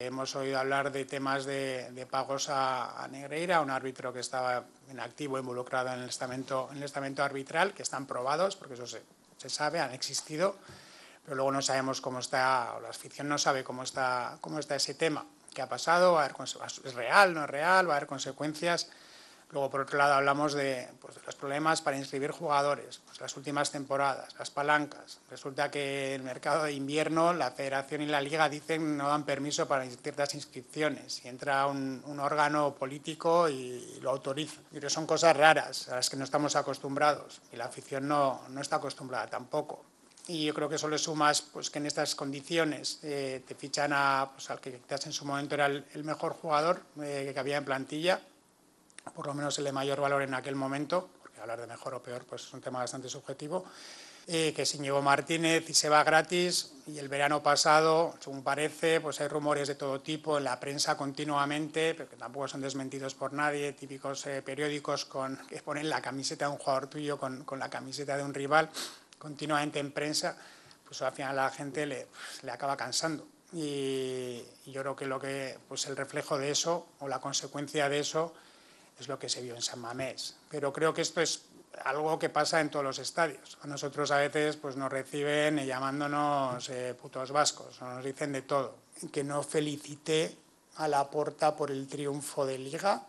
Hemos oído hablar de temas de pagos a Negreira, un árbitro que estaba en activo involucrado en el estamento arbitral, que están probados, porque eso se sabe, han existido, pero luego no sabemos cómo está, o la afición no sabe cómo está ese tema, qué ha pasado, es real, no es real, va a haber consecuencias. Luego, por otro lado, hablamos de los problemas para inscribir jugadores, las últimas temporadas, las palancas. Resulta que el mercado de invierno, la Federación y la Liga dicen no dan permiso para ciertas inscripciones y entra un órgano político y lo autoriza. Pero son cosas raras a las que no estamos acostumbrados y la afición no está acostumbrada tampoco. Y yo creo que eso le sumas que en estas condiciones te fichan al que quizás en su momento era el mejor jugador que había en plantilla, por lo menos el de mayor valor en aquel momento, porque hablar de mejor o peor pues es un tema bastante subjetivo, que es Íñigo Martínez y se va gratis. Y el verano pasado, según parece, pues hay rumores de todo tipo en la prensa continuamente, pero que tampoco son desmentidos por nadie, típicos periódicos que ponen la camiseta de un jugador tuyo con la camiseta de un rival continuamente en prensa, pues al final a la gente le acaba cansando. Y yo creo que el reflejo de eso, o la consecuencia de eso, es lo que se vio en San Mamés. Pero creo que esto es algo que pasa en todos los estadios. A nosotros a veces nos reciben llamándonos putos vascos, nos dicen de todo. Que no felicité a Laporta por el triunfo de Liga,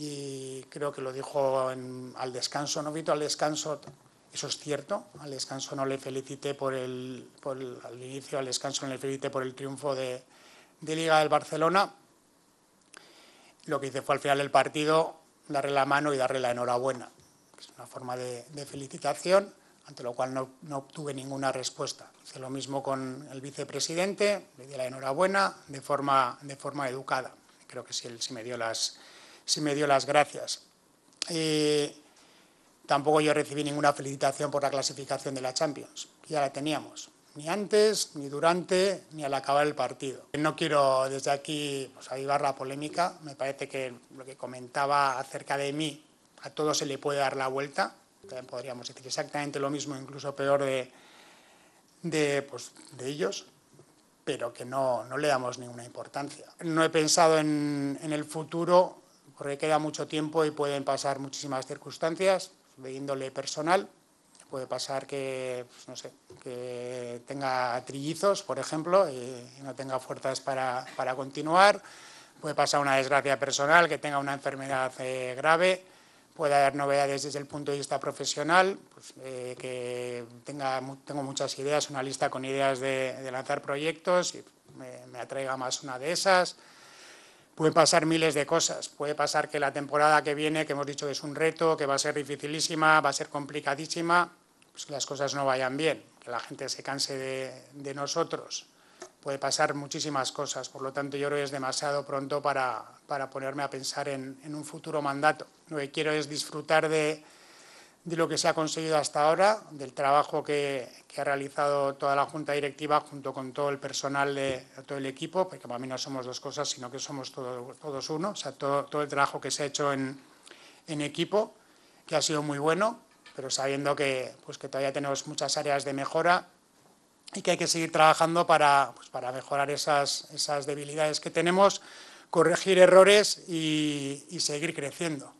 y creo que lo dijo al descanso, no grito al descanso, eso es cierto, al descanso no le felicité al inicio, al descanso no le felicité por el triunfo de Liga del Barcelona. Lo que hice fue al final del partido darle la mano y darle la enhorabuena, que es una forma de felicitación, ante lo cual no obtuve ninguna respuesta. Hice lo mismo con el vicepresidente, le di la enhorabuena de forma educada. Creo que sí, él sí me dio las gracias. Tampoco yo recibí ninguna felicitación por la clasificación de la Champions, que ya la teníamos, ni antes, ni durante, ni al acabar el partido. No quiero desde aquí avivar la polémica. Me parece que lo que comentaba acerca de mí, a todo se le puede dar la vuelta. También podríamos decir exactamente lo mismo, incluso peor de ellos, pero que no le damos ninguna importancia. No he pensado en el futuro, porque queda mucho tiempo y pueden pasar muchísimas circunstancias de índole personal. Puede pasar que tenga trillizos, por ejemplo, y no tenga fuerzas para continuar. Puede pasar una desgracia personal, que tenga una enfermedad grave. Puede haber novedades desde el punto de vista profesional, que tengo muchas ideas, una lista con ideas de lanzar proyectos, y me atraiga más una de esas. Pueden pasar miles de cosas. Puede pasar que la temporada que viene, que hemos dicho que es un reto, que va a ser dificilísima, va a ser complicadísima, pues que las cosas no vayan bien, que la gente se canse de nosotros. Puede pasar muchísimas cosas. Por lo tanto, yo creo que es demasiado pronto para ponerme a pensar en un futuro mandato. Lo que quiero es disfrutar de lo que se ha conseguido hasta ahora, del trabajo que ha realizado toda la Junta Directiva junto con todo el personal de todo el equipo, porque para mí no somos dos cosas, sino que somos todos uno. O sea, todo el trabajo que se ha hecho en equipo, que ha sido muy bueno, pero sabiendo que todavía tenemos muchas áreas de mejora y que hay que seguir trabajando para mejorar esas debilidades que tenemos, corregir errores y seguir creciendo.